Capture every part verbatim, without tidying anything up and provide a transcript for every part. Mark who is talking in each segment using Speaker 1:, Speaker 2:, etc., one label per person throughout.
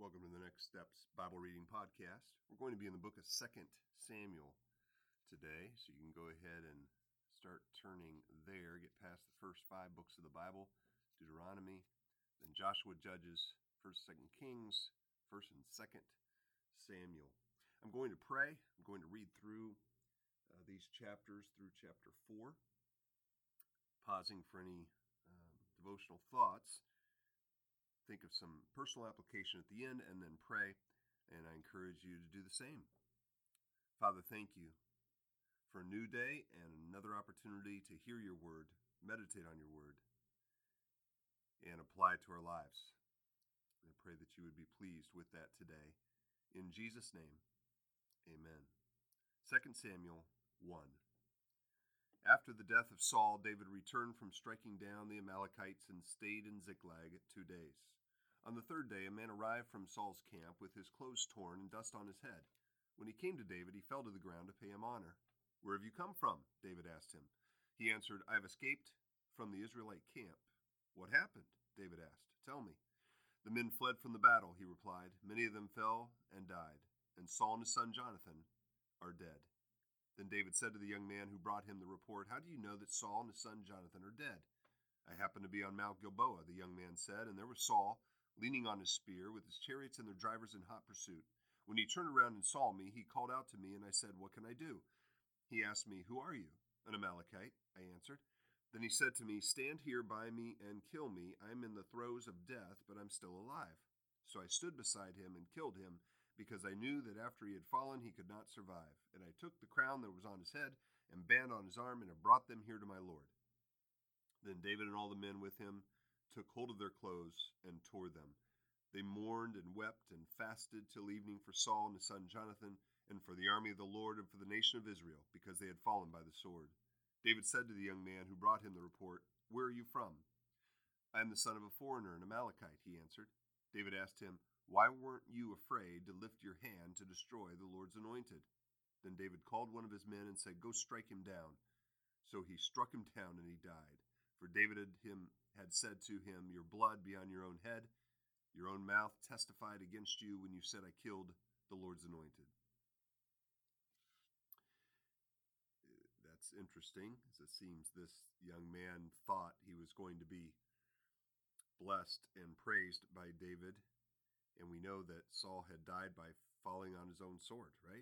Speaker 1: Welcome to the Next Steps Bible Reading Podcast. We're going to be in the book of Second Samuel today, so you can go ahead and start turning there, get past the first five books of the Bible, Deuteronomy, then Joshua, Judges, First, Second Kings, First and Second Samuel. I'm going to pray. I'm going to read through uh, these chapters through chapter four, pausing for any um, devotional thoughts. Think of some personal application at the end and then pray, and I encourage you to do the same. Father, thank you for a new day and another opportunity to hear your word, meditate on your word, and apply it to our lives. I pray that you would be pleased with that today. In Jesus' name, amen. Second Samuel one. After the death of Saul, David returned from striking down the Amalekites and stayed in Ziklag two days. On the third day, a man arrived from Saul's camp with his clothes torn and dust on his head. When he came to David, he fell to the ground to pay him honor. "Where have you come from?" David asked him. He answered, "I have escaped from the Israelite camp." "What happened?" David asked. "Tell me." "The men fled from the battle," he replied. "Many of them fell and died, and Saul and his son Jonathan are dead." Then David said to the young man who brought him the report, "How do you know that Saul and his son Jonathan are dead?" "I happened to be on Mount Gilboa," the young man said, "and there was Saul, leaning on his spear, with his chariots and their drivers in hot pursuit. When he turned around and saw me, he called out to me, and I said, 'What can I do?' He asked me, 'Who are you?' 'An Amalekite,' I answered. Then he said to me, 'Stand here by me and kill me. I am in the throes of death, but I'm still alive.' So I stood beside him and killed him, because I knew that after he had fallen, he could not survive. And I took the crown that was on his head and band on his arm, and I brought them here to my Lord." Then David and all the men with him took hold of their clothes and tore them. They mourned and wept and fasted till evening for Saul and his son Jonathan, and for the army of the Lord and for the nation of Israel, because they had fallen by the sword. David said to the young man who brought him the report, "Where are you from?" "I am the son of a foreigner, an Amalekite," he answered. David asked him, "Why weren't you afraid to lift your hand to destroy the Lord's anointed?" Then David called one of his men and said, "Go strike him down." So he struck him down, and he died. For David had, him, had said to him, "Your blood be on your own head. Your own mouth testified against you when you said, 'I killed the Lord's anointed.'" That's interesting, as it seems this young man thought he was going to be blessed and praised by David. And we know that Saul had died by falling on his own sword, right?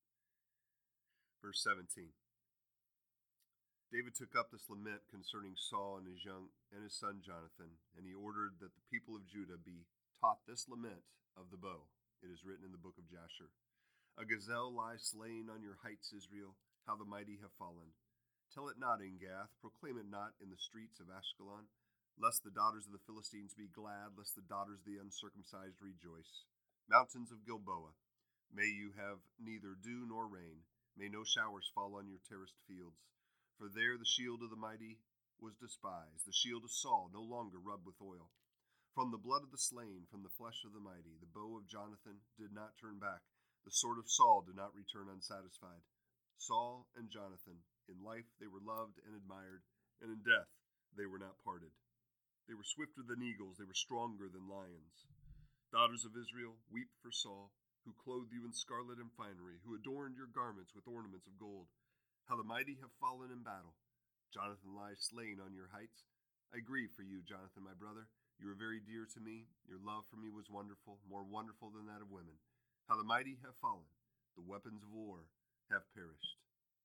Speaker 1: Verse seventeen. David took up this lament concerning Saul and his young and his son Jonathan, and he ordered that the people of Judah be taught this lament of the bow. It is written in the book of Jasher. "A gazelle lies slain on your heights, Israel. How the mighty have fallen. Tell it not in Gath, proclaim it not in the streets of Ashkelon, lest the daughters of the Philistines be glad, lest the daughters of the uncircumcised rejoice. Mountains of Gilboa, may you have neither dew nor rain, may no showers fall on your terraced fields. For there the shield of the mighty was despised, the shield of Saul no longer rubbed with oil. From the blood of the slain, from the flesh of the mighty, the bow of Jonathan did not turn back, the sword of Saul did not return unsatisfied. Saul and Jonathan, in life they were loved and admired, and in death they were not parted. They were swifter than eagles, they were stronger than lions. Daughters of Israel, weep for Saul, who clothed you in scarlet and finery, who adorned your garments with ornaments of gold. How the mighty have fallen in battle. Jonathan lies slain on your heights. I grieve for you, Jonathan, my brother. You are very dear to me. Your love for me was wonderful, more wonderful than that of women. How the mighty have fallen. The weapons of war have perished."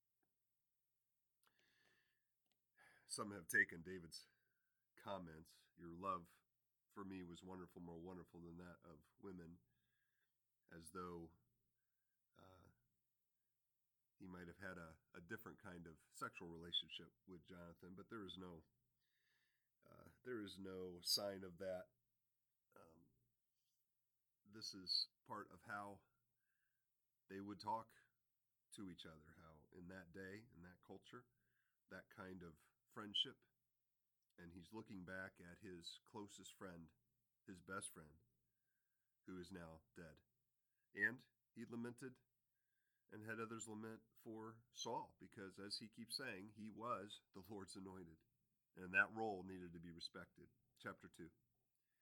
Speaker 1: Some have taken David's comments, "Your love for me was wonderful, more wonderful than that of women," as though uh, he might have had a, a different kind of sexual relationship with Jonathan, but there is no uh, there is no sign of that. Um, this is part of how they would talk to each other, how in that day, in that culture, that kind of friendship. And he's looking back at his closest friend, his best friend, who is now dead. And he lamented and had others lament for Saul, because as he keeps saying, he was the Lord's anointed, and that role needed to be respected. Chapter two.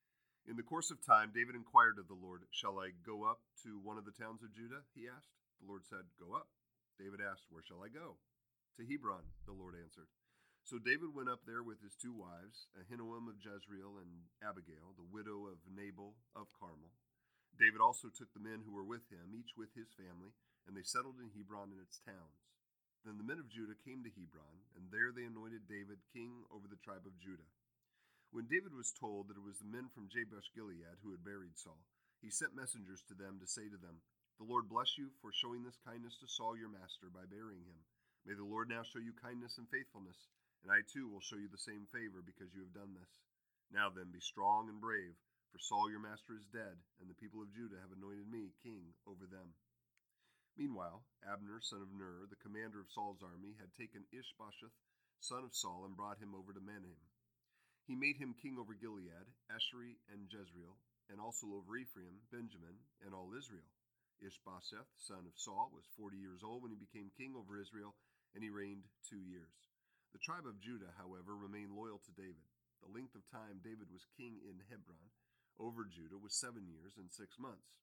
Speaker 1: In the course of time, David inquired of the Lord, "Shall I go up to one of the towns of Judah?" he asked. The Lord said, "Go up." David asked, "Where shall I go?" "To Hebron," the Lord answered. So David went up there with his two wives, Ahinoam of Jezreel and Abigail, the widow of Nabal of Carmel. David also took the men who were with him, each with his family, and they settled in Hebron and its towns. Then the men of Judah came to Hebron, and there they anointed David king over the tribe of Judah. When David was told that it was the men from Jabesh Gilead who had buried Saul, he sent messengers to them to say to them, "The Lord bless you for showing this kindness to Saul your master by burying him. May the Lord now show you kindness and faithfulness, and I too will show you the same favor because you have done this. Now then, be strong and brave, for Saul your master is dead, and the people of Judah have anointed me king over them." Meanwhile, Abner, son of Ner, the commander of Saul's army, had taken Ishbosheth, son of Saul, and brought him over to Menahem. He made him king over Gilead, Asherie, and Jezreel, and also over Ephraim, Benjamin, and all Israel. Ishbosheth, son of Saul, was forty years old when he became king over Israel, and he reigned two years. The tribe of Judah, however, remained loyal to David. The length of time David was king in Hebron over Judah was seven years and six months.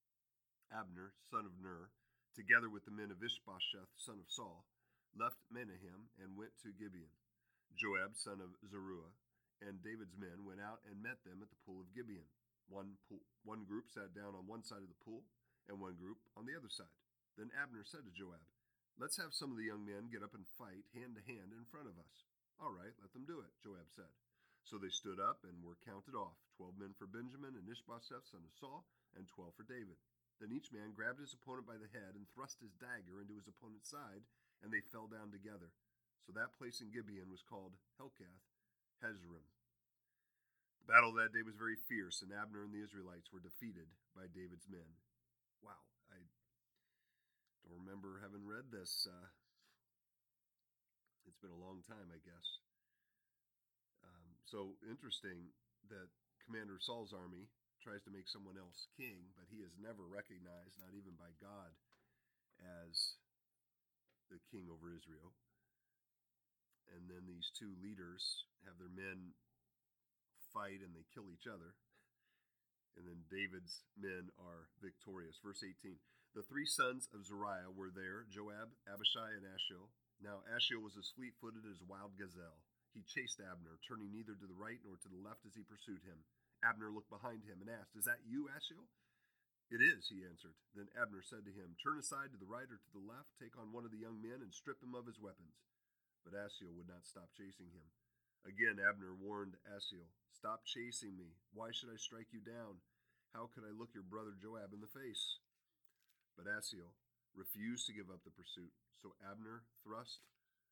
Speaker 1: Abner, son of Ner, together with the men of Ishbosheth, son of Saul, left Menahem and went to Gibeon. Joab, son of Zeruiah, and David's men went out and met them at the pool of Gibeon. One, pool, one group sat down on one side of the pool, and one group on the other side. Then Abner said to Joab, "Let's have some of the young men get up and fight hand to hand in front of us." "All right, let them do it," Joab said. So they stood up and were counted off, twelve men for Benjamin and Ishbosheth, son of Saul, and twelve for David. Then each man grabbed his opponent by the head and thrust his dagger into his opponent's side, and they fell down together. So that place in Gibeon was called Helkath Hezrim. The battle that day was very fierce, and Abner and the Israelites were defeated by David's men. Wow, I don't remember having read this. Uh, it's been a long time, I guess. Um, so interesting that Commander Saul's army tries to make someone else king, but he is never recognized, not even by God, as the king over Israel. And then these two leaders have their men fight and they kill each other. And then David's men are victorious. Verse eighteen, the three sons of Zeruiah were there, Joab, Abishai, and Asahel. Now Asahel was as fleet-footed as a wild gazelle. He chased Abner, turning neither to the right nor to the left as he pursued him. Abner looked behind him and asked, "Is that you, Asahel?" "It is," he answered. Then Abner said to him, "Turn aside to the right or to the left, take on one of the young men, and strip him of his weapons." But Asahel would not stop chasing him. Again Abner warned Asahel, "Stop chasing me. Why should I strike you down? How could I look your brother Joab in the face?" But Asahel refused to give up the pursuit. So Abner thrust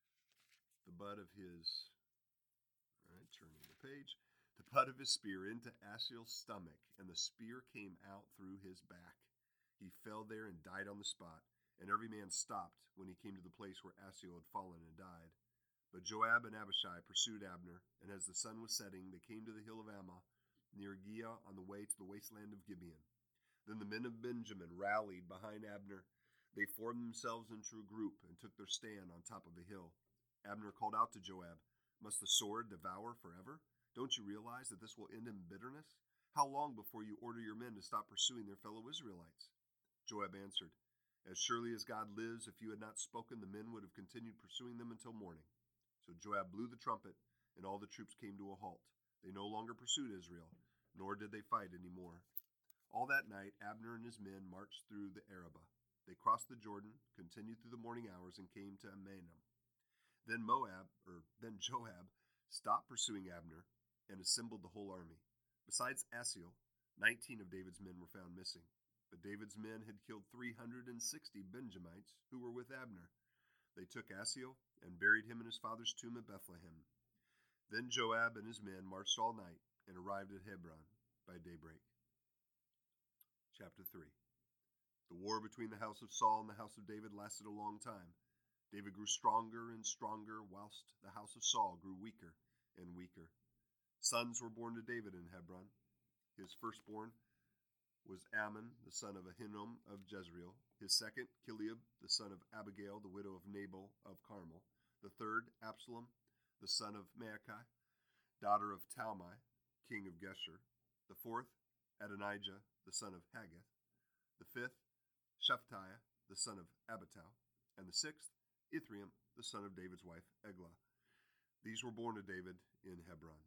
Speaker 1: the butt of his, all right, turning the page, the butt of his spear into Asahel's stomach, and the spear came out through his back. He fell there and died on the spot, and every man stopped when he came to the place where Asahel had fallen and died. But Joab and Abishai pursued Abner, and as the sun was setting, they came to the hill of Ammah, near Giah, on the way to the wasteland of Gibeon. Then the men of Benjamin rallied behind Abner. They formed themselves into a group and took their stand on top of the hill. Abner called out to Joab, "Must the sword devour forever? Don't you realize that this will end in bitterness? How long before you order your men to stop pursuing their fellow Israelites?" Joab answered, "As surely as God lives, if you had not spoken, the men would have continued pursuing them until morning." So Joab blew the trumpet, and all the troops came to a halt. They no longer pursued Israel, nor did they fight any more. All that night, Abner and his men marched through the Arabah. They crossed the Jordan, continued through the morning hours, and came to Mahanaim. Then Moab, or then Joab, stopped pursuing Abner and assembled the whole army. Besides Asahel, nineteen of David's men were found missing. But David's men had killed three hundred sixty Benjamites who were with Abner. They took Asahel and buried him in his father's tomb at Bethlehem. Then Joab and his men marched all night and arrived at Hebron by daybreak. Chapter three. The war between the house of Saul and the house of David lasted a long time. David grew stronger and stronger, whilst the house of Saul grew weaker and weaker. Sons were born to David in Hebron. His firstborn was Ammon, the son of Ahinoam of Jezreel. His second, Chileab, the son of Abigail, the widow of Nabal of Carmel. The third, Absalom, the son of Maacah, daughter of Talmai, king of Geshur. The fourth, Adonijah, the son of Haggith. The fifth, Shephatiah, the son of Abital. And the sixth, Ithream, the son of David's wife, Eglah. These were born to David in Hebron.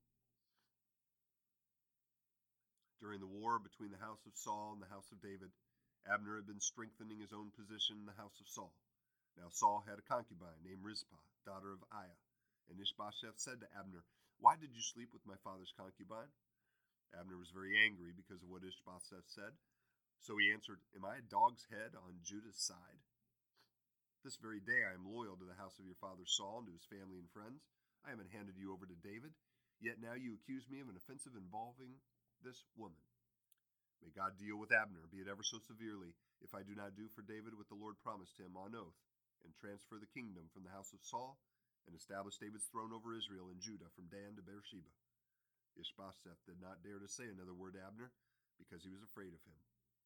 Speaker 1: During the war between the house of Saul and the house of David, Abner had been strengthening his own position in the house of Saul. Now Saul had a concubine named Rizpah, daughter of Aiah. And Ishbosheth said to Abner, "Why did you sleep with my father's concubine?" Abner was very angry because of what Ishbosheth said. So he answered, "Am I a dog's head on Judah's side? This very day I am loyal to the house of your father Saul and to his family and friends. I haven't handed you over to David, yet now you accuse me of an offensive involving this woman. May God deal with Abner, be it ever so severely, if I do not do for David what the Lord promised him on oath, and transfer the kingdom from the house of Saul, and establish David's throne over Israel and Judah from Dan to Beersheba." Ishbosheth did not dare to say another word to Abner, because he was afraid of him.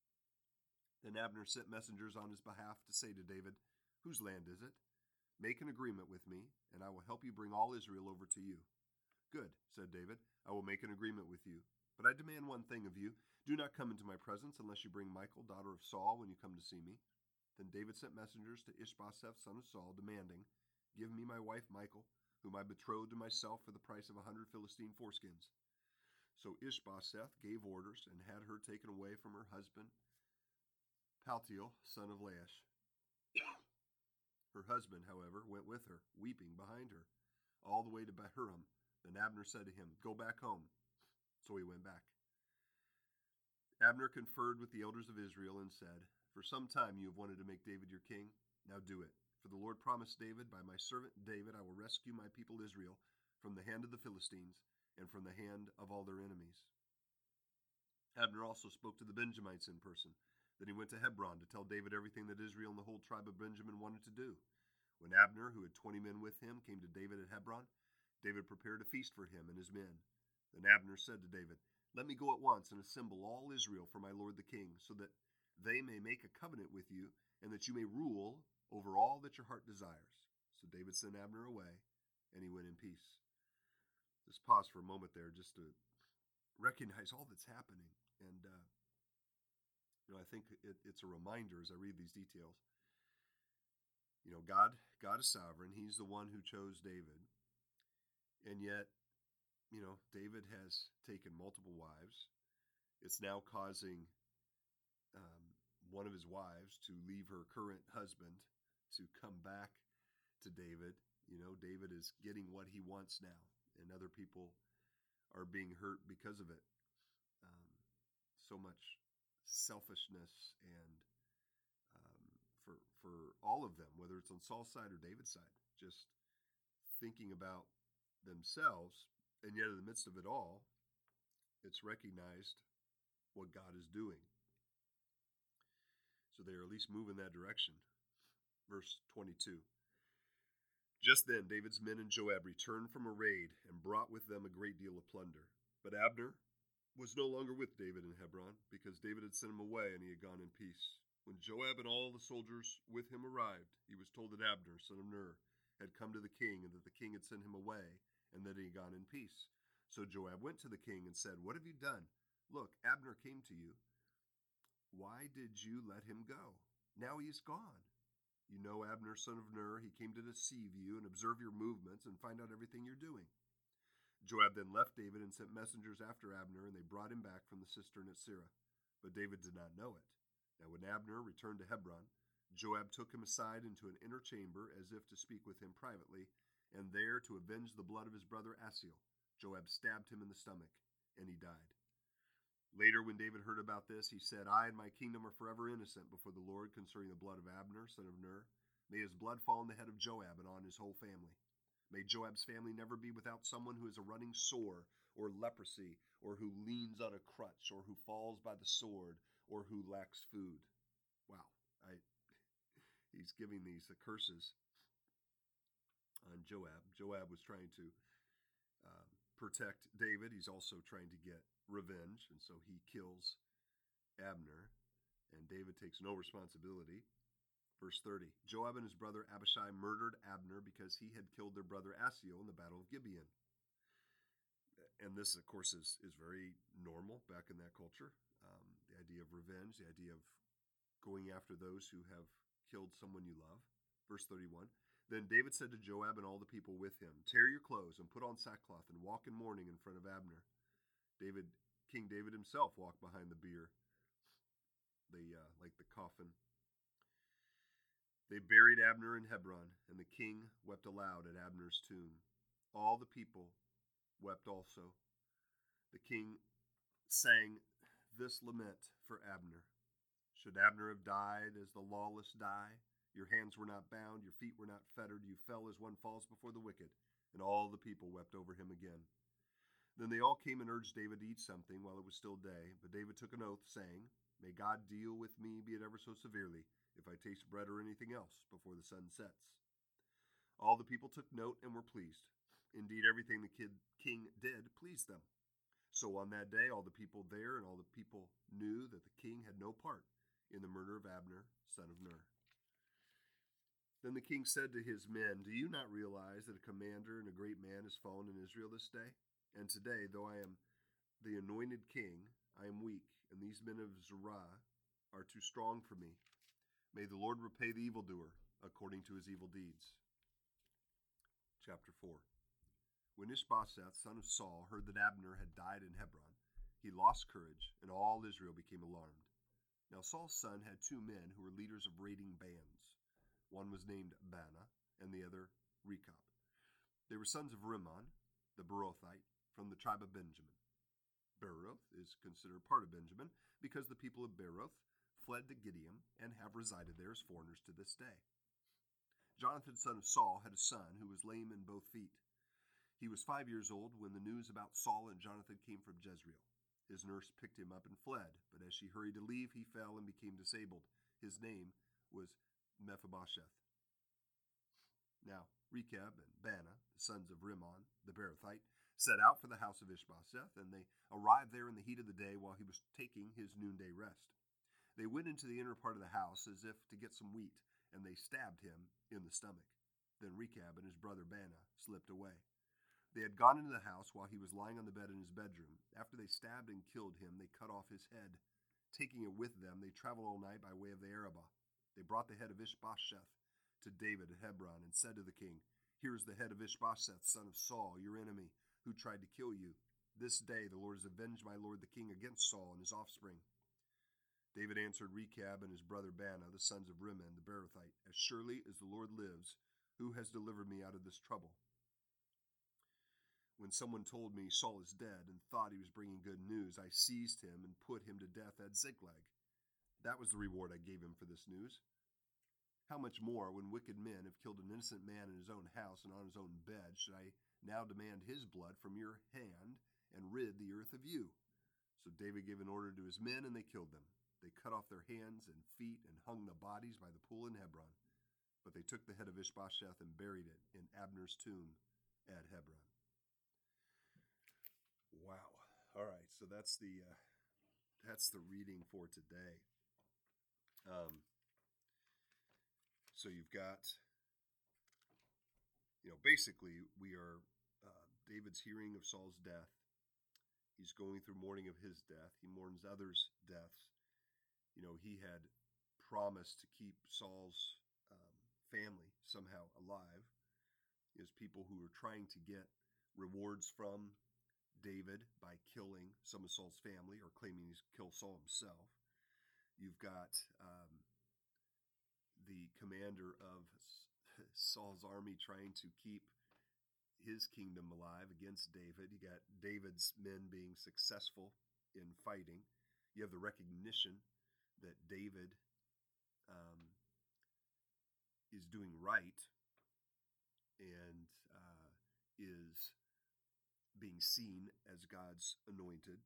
Speaker 1: Then Abner sent messengers on his behalf to say to David, "Whose land is it? Make an agreement with me, and I will help you bring all Israel over to you." "Good," said David, "I will make an agreement with you. But I demand one thing of you. Do not come into my presence unless you bring Michal, daughter of Saul, when you come to see me." Then David sent messengers to Ishbosheth, son of Saul, demanding, "Give me my wife Michal, whom I betrothed to myself for the price of a hundred Philistine foreskins." So Ishbosheth gave orders and had her taken away from her husband, Paltiel, son of Laish. Her husband, however, went with her, weeping behind her, all the way to Bahurim. Then Abner said to him, "Go back home." So he went back. Abner conferred with the elders of Israel and said, "For some time you have wanted to make David your king. Now do it. For the Lord promised David, by my servant David I will rescue my people Israel from the hand of the Philistines and from the hand of all their enemies." Abner also spoke to the Benjamites in person. Then he went to Hebron to tell David everything that Israel and the whole tribe of Benjamin wanted to do. When Abner, who had twenty men with him, came to David at Hebron, David prepared a feast for him and his men. Then Abner said to David, "Let me go at once and assemble all Israel for my lord the king, so that they may make a covenant with you, and that you may rule over all that your heart desires." So David sent Abner away, and he went in peace. Just pause for a moment there just to recognize all that's happening. And, uh, you know, I think it, it's a reminder as I read these details. You know, God, God is sovereign. He's the one who chose David. And yet, you know, David has taken multiple wives. It's now causing um, one of his wives to leave her current husband to come back to David. You know, David is getting what he wants now, and other people are being hurt because of it. Um, so much selfishness and um, for for all of them, whether it's on Saul's side or David's side, just thinking about themselves. And yet in the midst of it all, it's recognized what God is doing. So they are at least moving that direction. Verse twenty-two. Just then David's men and Joab returned from a raid and brought with them a great deal of plunder. But Abner was no longer with David in Hebron, because David had sent him away and he had gone in peace. When Joab and all the soldiers with him arrived, he was told that Abner, son of Ner, had come to the king, and that the king had sent him away, and that he had gone in peace. So Joab went to the king and said, "What have you done? Look, Abner came to you. Why did you let him go? Now he is gone. You know Abner, son of Ner, he came to deceive you and observe your movements and find out everything you're doing." Joab then left David and sent messengers after Abner, and they brought him back from the cistern at Sirah. But David did not know it. Now when Abner returned to Hebron, Joab took him aside into an inner chamber as if to speak with him privately, and there, to avenge the blood of his brother Asahel, Joab stabbed him in the stomach, and he died. Later, when David heard about this, he said, "I and my kingdom are forever innocent before the Lord concerning the blood of Abner, son of Ner. May his blood fall on the head of Joab and on his whole family. May Joab's family never be without someone who has a running sore, or leprosy, or who leans on a crutch, or who falls by the sword, or who lacks food." Wow, I, he's giving these curses on Joab. Joab was trying to um, protect David. He's also trying to get revenge, and so he kills Abner, and David takes no responsibility. Verse thirty, Joab and his brother Abishai murdered Abner because he had killed their brother Asahel in the battle of Gibeon. and this, of course, is, is very normal back in that culture. Um, the idea of revenge, the idea of going after those who have killed someone you love. Verse thirty-one, then David said to Joab and all the people with him, tear your clothes and put on sackcloth and walk in mourning in front of Abner. David, King David himself walked behind the bier, the uh, like the coffin. They buried Abner in Hebron, and the king wept aloud at Abner's tomb. All the people wept also. The king sang this lament for Abner. Should Abner have died as the lawless die? Your hands were not bound, your feet were not fettered. You fell as one falls before the wicked. And all the people wept over him again. Then they all came and urged David to eat something while it was still day. But David took an oath, saying, may God deal with me, be it ever so severely, if I taste bread or anything else before the sun sets. All the people took note and were pleased. Indeed, everything the kid, king did pleased them. So on that day, all the people there and all the people knew that the king had no part in the murder of Abner, son of Ner. Then the king said to his men, do you not realize that a commander and a great man has fallen in Israel this day? And today, though I am the anointed king, I am weak, and these men of Zerah are too strong for me. May the Lord repay the evildoer according to his evil deeds. Chapter four. When Ishbosheth, son of Saul, heard that Abner had died in Hebron, he lost courage, and all Israel became alarmed. Now Saul's son had two men who were leaders of raiding bands. One was named Baanah, and the other Rechab. They were sons of Rimmon, the Beerothite, from the tribe of Benjamin. Beeroth is considered part of Benjamin because the people of Beeroth fled to Gibeon and have resided there as foreigners to this day. Jonathan, son of Saul, had a son who was lame in both feet. He was five years old when the news about Saul and Jonathan came from Jezreel. His nurse picked him up and fled, but as she hurried to leave, he fell and became disabled. His name was Mephibosheth. Now Rechab and Baanah, the sons of Rimmon, the Beerothite, set out for the house of Ishbosheth, and they arrived there in the heat of the day while he was taking his noonday rest. They went into the inner part of the house as if to get some wheat, and they stabbed him in the stomach. Then Rechab and his brother Baanah slipped away. They had gone into the house while he was lying on the bed in his bedroom. After they stabbed and killed him, they cut off his head. Taking it with them, they traveled all night by way of the Arabah. They brought the head of Ishbosheth to David at Hebron and said to the king, here is the head of Ishbosheth, son of Saul, your enemy, who tried to kill you. This day the Lord has avenged my lord the king against Saul and his offspring. David answered Rechab and his brother Baanah, the sons of Rimmon the Beerothite, as surely as the Lord lives, who has delivered me out of this trouble. When someone told me Saul is dead and thought he was bringing good news, I seized him and put him to death at Ziklag. That was the reward I gave him for this news. How much more, when wicked men have killed an innocent man in his own house and on his own bed, should I now demand his blood from your hand and rid the earth of you? So David gave an order to his men, and they killed them. They cut off their hands and feet and hung the bodies by the pool in Hebron. But they took the head of Ishbosheth and buried it in Abner's tomb at Hebron. Wow. All right. So that's the uh, that's the reading for today. Um. So you've got, you know, basically we are uh, David's hearing of Saul's death. He's going through mourning of his death. He mourns others' deaths. You know, he had promised to keep Saul's um, family somehow alive. Is people who are trying to get rewards from David by killing some of Saul's family or claiming he's killed Saul himself. You've got um, the commander of Saul's army trying to keep his kingdom alive against David. You got David's men being successful in fighting. You have the recognition that David um, is doing right and uh, is being seen as God's anointed.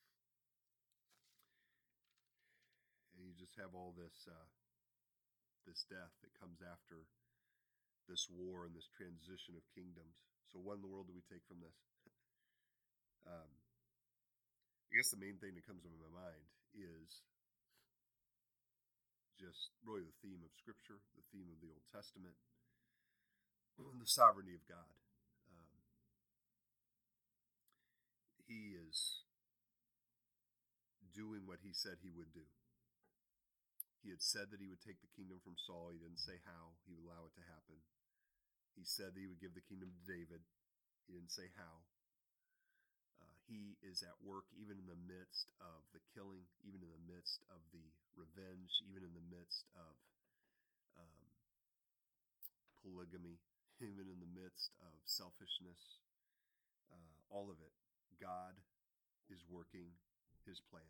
Speaker 1: And you just have all this uh, this death that comes after this war and this transition of kingdoms. So what in the world do we take from this? um, I guess the main thing that comes to my mind is just really the theme of Scripture, the theme of the Old Testament, the sovereignty of God. Um, he is doing what he said he would do. He had said that he would take the kingdom from Saul. He didn't say how he would allow it to happen. He said that he would give the kingdom to David. He didn't say how. Uh, he is at work even in the midst of the killing, even in the midst of the revenge, even in the midst of um, polygamy, even in the midst of selfishness, uh, all of it. God is working his plan.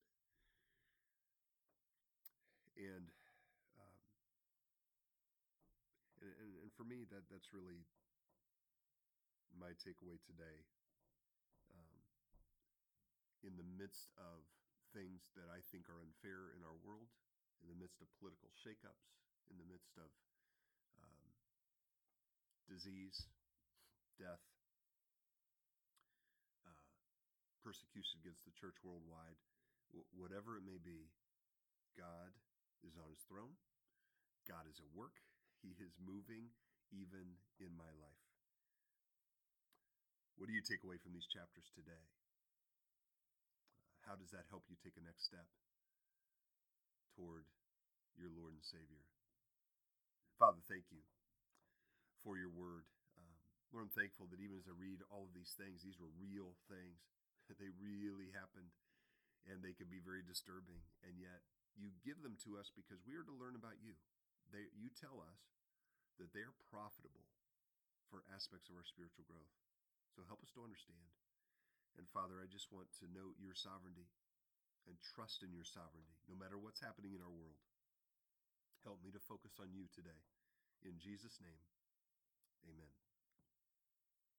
Speaker 1: And um, and, and for me, that that's really my takeaway today. Um, in the midst of things that I think are unfair in our world, in the midst of political shakeups, in the midst of um, disease, death, uh, persecution against the church worldwide, w- whatever it may be, God is on his throne. God is at work. He is moving even in my life. What do you take away from these chapters today? How does that help you take a next step toward your Lord and Savior? Father, thank you for your word. Um, Lord, I'm thankful that even as I read all of these things, these were real things. They really happened, and they can be very disturbing. And yet you give them to us because we are to learn about you. They, you tell us that they are profitable for aspects of our spiritual growth. So help us to understand. And Father, I just want to note your sovereignty and trust in your sovereignty, no matter what's happening in our world. Help me to focus on you today. In Jesus' name, amen.